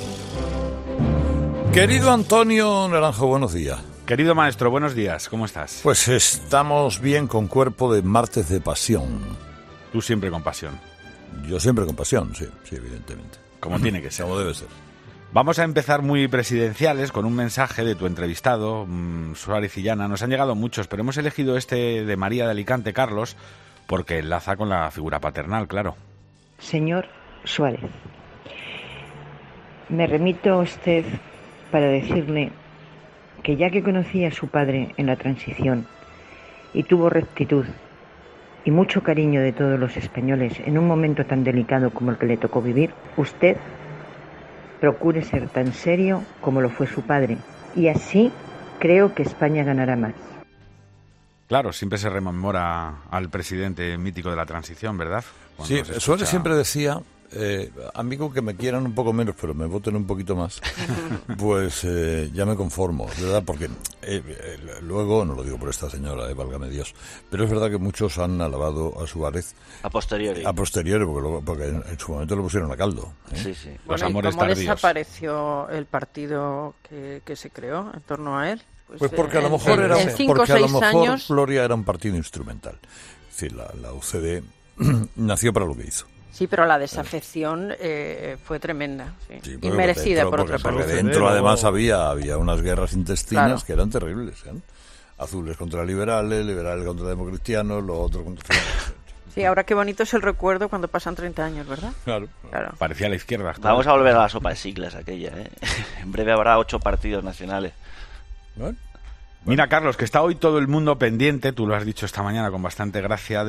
Querido Antonio Naranjo, buenos días. Querido maestro, buenos días, ¿cómo estás? Pues estamos bien, con cuerpo de martes de pasión. Tú siempre con pasión. Yo siempre con pasión, sí, evidentemente. Como tiene que ser. Como debe ser. Vamos a empezar muy presidenciales con un mensaje de tu entrevistado, Suárez y Llana. Nos han llegado muchos, pero hemos elegido este de María de Alicante, Carlos, porque enlaza con la figura paternal, claro. Señor Suárez, me remito a usted para decirle que ya que conocí a su padre en la transición y tuvo rectitud y mucho cariño de todos los españoles en un momento tan delicado como el que le tocó vivir, usted procure ser tan serio como lo fue su padre, y así creo que España ganará más. Claro, siempre se rememora al presidente mítico de la transición, ¿verdad? Sí, Suárez siempre decía, amigo, que me quieran un poco menos, pero me voten un poquito más, pues ya me conformo, ¿verdad? Porque luego, no lo digo por esta señora, válgame Dios, pero es verdad que muchos han alabado a Suárez a posteriori, porque en su momento lo pusieron a caldo. Sí, sí. Los Bueno, amores ¿y cómo tardíos. desapareció el partido que se creó en torno a él? Pues porque a lo mejor años... Gloria era un partido instrumental. Es decir, la UCD nació para lo que hizo. Sí, pero la desafección fue tremenda, sí, y merecida, por otra parte. Porque dentro, además, había unas guerras intestinas, claro, que eran terribles, ¿eh? Azules contra liberales, liberales contra democristianos, los otros contra... Sí, ahora qué bonito es el recuerdo cuando pasan 30 años, ¿verdad? Claro. Parecía a la izquierda. Vamos a volver a la sopa de siglas aquella, ¿eh? En breve habrá 8 partidos nacionales. ¿Bueno? Mira, Carlos, que está hoy todo el mundo pendiente, tú lo has dicho esta mañana con bastante gracia,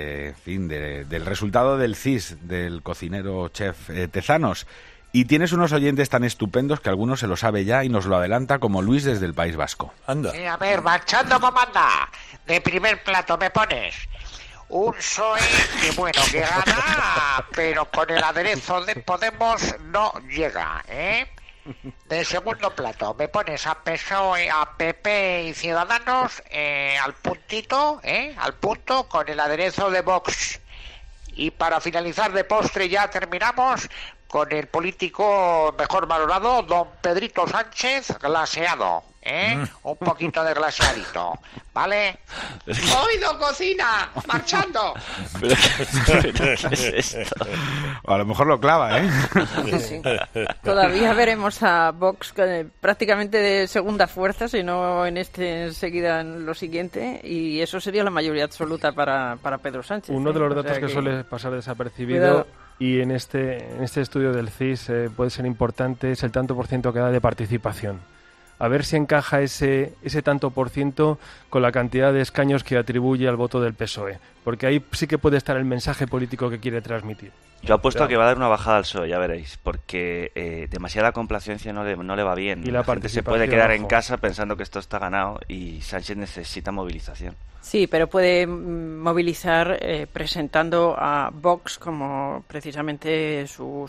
del resultado del CIS, del cocinero chef Tezanos. Y tienes unos oyentes tan estupendos que algunos se lo sabe ya y nos lo adelanta, como Luis desde el País Vasco. Anda. A ver, marchando como anda. De primer plato me pones un PSOE que bueno, que gana, pero con el aderezo de Podemos no llega, ¿eh? De segundo plato me pones a PSOE, a PP y Ciudadanos al puntito, al punto, con el aderezo de Vox. Y para finalizar de postre ya terminamos con el político mejor valorado, don Pedrito Sánchez, glaseado, un poquito de glaseadito, ¿vale? ¡Oído, cocina! ¡Marchando! ¿Pero qué es esto? A lo mejor lo clava, ¿eh? Sí. Todavía veremos a Vox prácticamente de segunda fuerza, si no enseguida en lo siguiente, y eso sería la mayoría absoluta para Pedro Sánchez. Uno de los datos que suele pasar desapercibido... Cuidado. Y en este estudio del CIS puede ser importante, es el tanto por ciento que da de participación. A ver si encaja ese tanto por ciento con la cantidad de escaños que atribuye al voto del PSOE. Porque ahí sí que puede estar el mensaje político que quiere transmitir. Yo apuesto a que va a dar una bajada al PSOE, ya veréis, porque demasiada complacencia no le va bien. Y la gente se puede quedar en casa pensando que esto está ganado y Sánchez necesita movilización. Sí, pero puede movilizar presentando a Vox como precisamente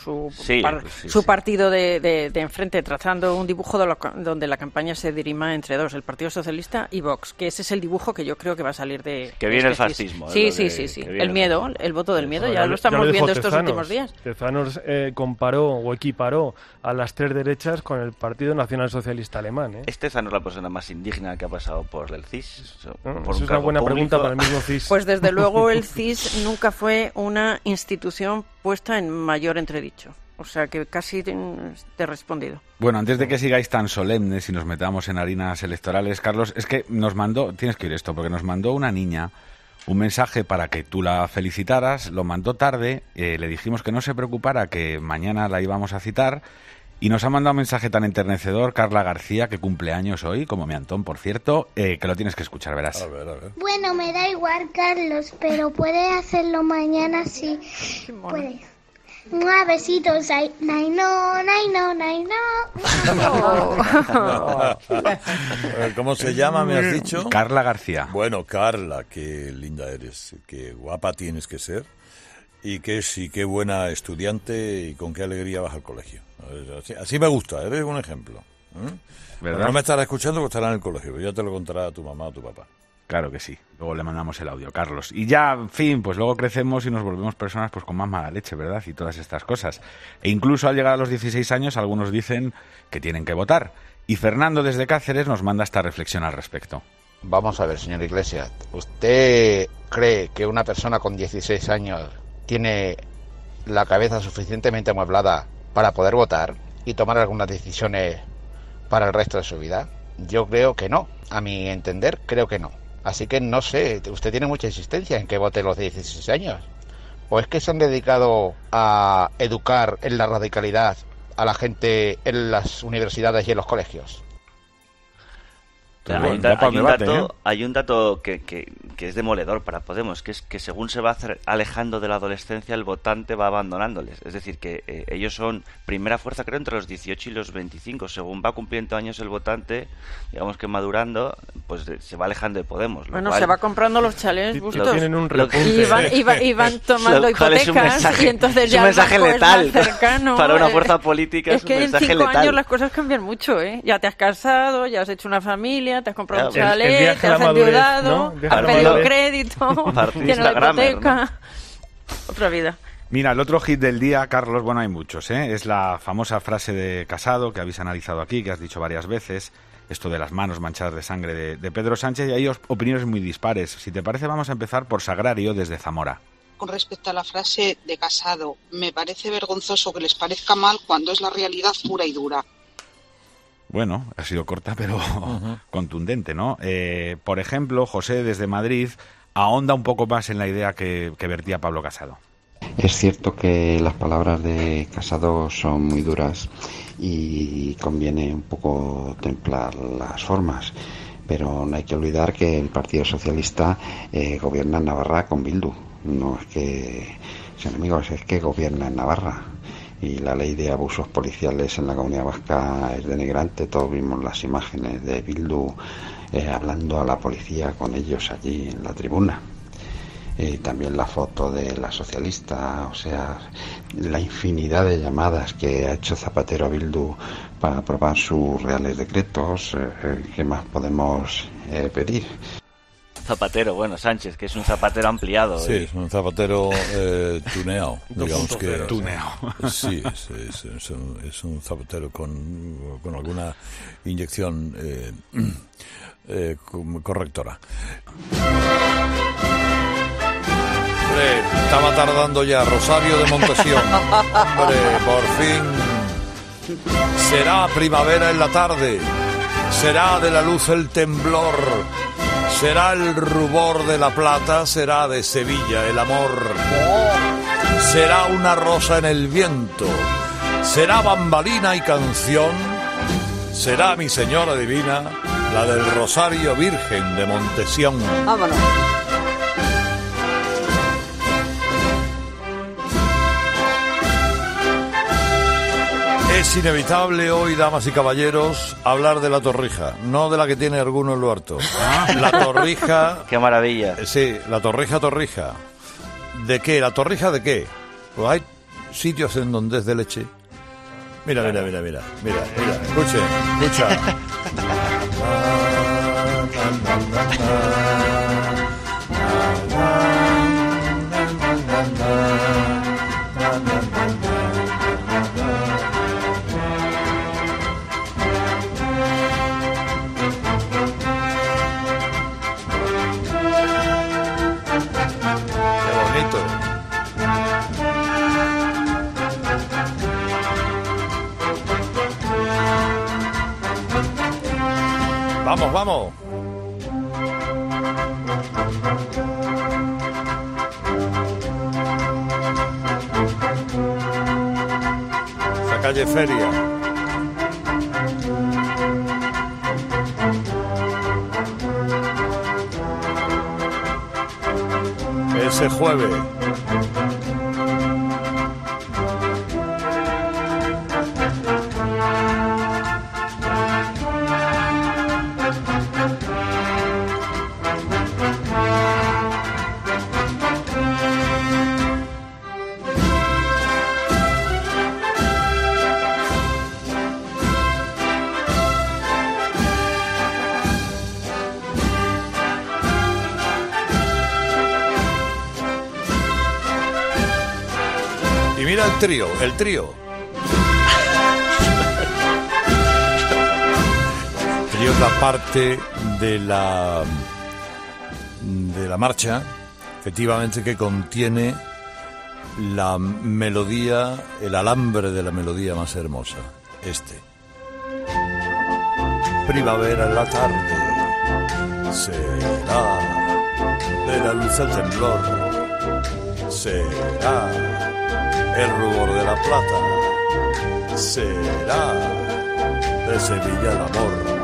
su partido de enfrente, trazando un dibujo donde la campaña se dirima entre dos, el Partido Socialista y Vox, que ese es el dibujo que yo creo que va a salir de... Que viene el fascismo. Sí. El miedo, el voto del miedo, ya lo estamos viendo estos últimos días. Tezanos comparó o equiparó a las tres derechas con el Partido Nacional Socialista Alemán. ¿Es Tezanos la persona más indigna que ha pasado por el CIS? Es una buena pregunta para el mismo CIS. Pues desde luego el CIS nunca fue una institución puesta en mayor entredicho. O sea que casi te he respondido. Bueno, antes de que sigáis tan solemnes y nos metamos en harinas electorales, Carlos, es que tienes que oír esto, porque nos mandó una niña un mensaje para que tú la felicitaras, lo mandó tarde, le dijimos que no se preocupara, que mañana la íbamos a citar, y nos ha mandado un mensaje tan enternecedor, Carla García, que cumple años hoy, como mi Antón, por cierto, que lo tienes que escuchar, verás. A ver. Bueno, me da igual, Carlos, pero puede hacerlo mañana si puede. Besitos, ¿Cómo se llama, me has dicho? Carla García. Bueno, Carla, qué linda eres, qué guapa tienes que ser, y qué buena estudiante, y con qué alegría vas al colegio. Así me gusta, eres un ejemplo. ¿Verdad? No me estará escuchando porque estará en el colegio, pero ya te lo contará tu mamá o tu papá. Claro que sí. Luego le mandamos el audio, Carlos. Y ya, en fin, pues luego crecemos y nos volvemos personas pues con más mala leche, ¿verdad? Y todas estas cosas. E incluso al llegar a los 16 años, algunos dicen que tienen que votar. Y Fernando desde Cáceres nos manda esta reflexión al respecto. Vamos a ver, señor Iglesias. ¿Usted cree que una persona con 16 años tiene la cabeza suficientemente amueblada para poder votar y tomar algunas decisiones para el resto de su vida? Yo creo que no. A mi entender, creo que no. Así que no sé, usted tiene mucha insistencia en que vote los 16 años. ¿O es que se han dedicado a educar en la radicalidad a la gente en las universidades y en los colegios? Hay un dato que es demoledor para Podemos, que es que según se va alejando de la adolescencia, el votante va abandonándoles. Es decir, que ellos son primera fuerza, creo, entre los 18 y los 25. Según va cumpliendo años el votante, digamos que madurando, pues se va alejando de Podemos. Bueno, se va comprando los chalés, Bustos. Tienen un repunte. Y van tomando hipotecas, y entonces ya es un mensaje letal es más cercano. Para una fuerza política. Es que en 5 años las cosas cambian mucho, ¿eh? Ya te has casado, ya has hecho una familia, te has comprado un chalet, te has endeudado, has pedido crédito, tienes la hipoteca. Otra vida. Mira, el otro hit del día, Carlos, bueno, hay muchos, ¿eh? Es la famosa frase de Casado que habéis analizado aquí, que has dicho varias veces, esto de las manos manchadas de sangre de Pedro Sánchez, y hay opiniones muy dispares. Si te parece, vamos a empezar por Sagrario desde Zamora. Con respecto a la frase de Casado, me parece vergonzoso que les parezca mal cuando es la realidad pura y dura. Bueno, ha sido corta, pero contundente, ¿no? Por ejemplo, José, desde Madrid, ahonda un poco más en la idea que vertía Pablo Casado. Es cierto que las palabras de Casado son muy duras y conviene un poco templar las formas, pero no hay que olvidar que el Partido Socialista gobierna en Navarra con Bildu. No es que sean enemigos, es que gobierna en Navarra. Y la ley de abusos policiales en la Comunidad Vasca es denigrante. Todos vimos las imágenes de Bildu hablando a la policía con ellos allí en la tribuna. También la foto de la socialista, o sea, la infinidad de llamadas que ha hecho Zapatero a Bildu para aprobar sus reales decretos. ¿Qué más podemos pedir? Zapatero, bueno, Sánchez, que es un zapatero ampliado. Sí, es un zapatero tuneado, digamos que... Tuneado. Sí, es un zapatero con alguna inyección correctora. Hombre, estaba tardando ya, Rosario de Montesión. Hombre, por fin. Será primavera en la tarde, será de la luz el temblor, será el rubor de la plata, será de Sevilla el amor. Será una rosa en el viento, será bambalina y canción, será mi señora divina, la del Rosario Virgen de Montesión. Vámonos. Es inevitable hoy, damas y caballeros, hablar de la torrija, no de la que tiene alguno en lo harto. La torrija... ¡Qué maravilla! Sí, la torrija. ¿De qué? ¿La torrija de qué? Pues hay sitios en donde es de leche. Mira, escucha. Vamos. Esa calle Feria. Ese jueves. Mira el trío. El trío es la parte de la marcha, efectivamente, que contiene la melodía, el alambre de la melodía más hermosa. Primavera en la tarde, será de la luz el temblor, será el rubor de la plata, será de Sevilla el amor.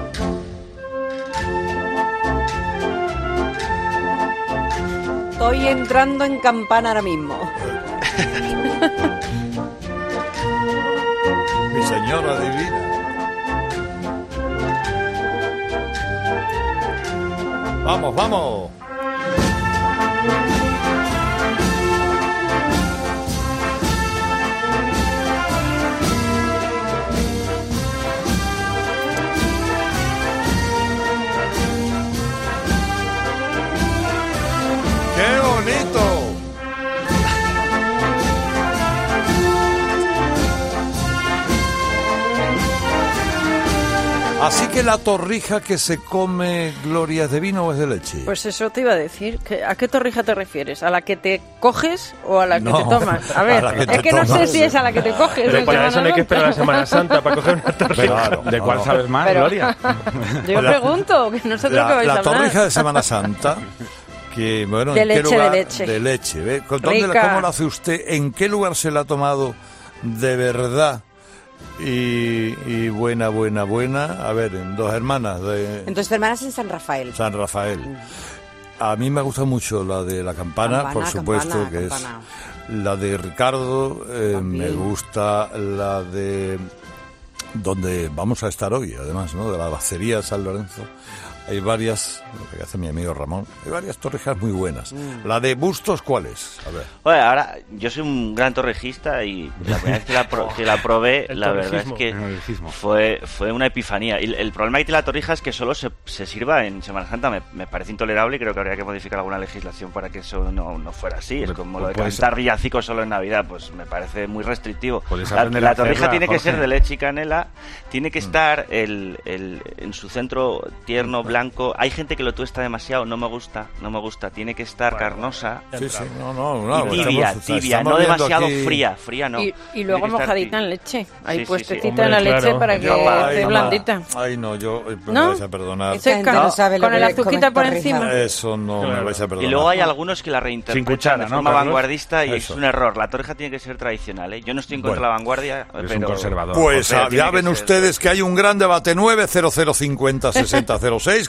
Estoy entrando en campana ahora mismo. Mi señora divina. Vamos, vamos. ¡Qué bonito! Así que la torrija que se come, Gloria, ¿es de vino o es de leche? Pues eso te iba a decir. ¿A qué torrija te refieres? ¿A la que te coges o a la que te tomas? A ver, es que no sé si es a la que te coges. Pero para eso no hay que esperar a la Semana Santa para coger una torrija. Claro, ¿de cuál sabes más, Gloria? Yo pregunto, que no sé de lo que vais a hablar. La torrija de Semana Santa... Que, bueno, de ¿en leche, qué lugar? de leche. De leche, ¿ve? ¿Cómo la hace usted? ¿En qué lugar se la ha tomado de verdad? Y buena. A ver, en Dos Hermanas. Entonces, hermanas en San Rafael. San Rafael. A mí me gusta mucho la de la campana, por supuesto, que es la de Ricardo. Me gusta la de donde vamos a estar hoy, además, ¿no? De la Bacería San Lorenzo. Hay varias, lo que hace mi amigo Ramón, hay varias torrijas muy buenas. La de Bustos, ¿cuál es? A ver. Bueno, ahora, yo soy un gran torrejista y la primera vez que la probé, la verdad es que fue una epifanía. Y el problema que tiene la torrija es que solo se sirva en Semana Santa. Me parece intolerable y creo que habría que modificar alguna legislación para que eso no fuera así. Es como lo de cantar villancicos solo en Navidad, pues me parece muy restrictivo. La torrija tiene que ser de leche y canela, tiene que estar en su centro tierno, blanco. Hay gente que lo tuesta demasiado, no me gusta, tiene que estar carnosa. Sí, y tibia, no demasiado aquí... fría no. Y luego mojadita en leche, ahí puestecita en la leche para que esté blandita. Ay, no, me vais a perdonar. Con el azuquita por encima. Eso no me vais a perdonar. Y luego hay algunos que la reinterpretan de forma vanguardista y es un error. La torrija tiene que ser tradicional, ¿eh? Yo no estoy en contra de la vanguardia, pero... un conservador. Pues ya ven ustedes que hay un gran debate. 900506006.